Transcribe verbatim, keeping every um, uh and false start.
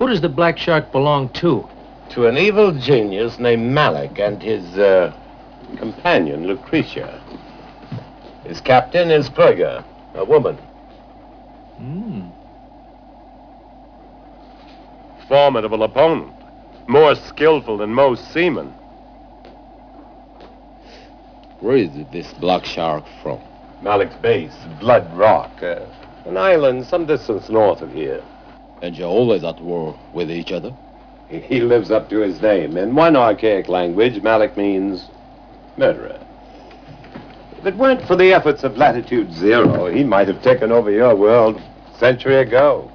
Who does the Black Shark belong to? To an evil genius named Malik and his uh, companion, Lucretia. His captain is Kreuger, a woman. Hmm. Formidable opponent. More skillful than most seamen. Where is this Black Shark from? Malik's base, Blood Rock, uh, an island some distance north of here. And you're always at war with each other? He lives up to his name. In one archaic language, Malik means murderer. If it weren't for the efforts of Latitude Zero, he might have taken over your world a century ago.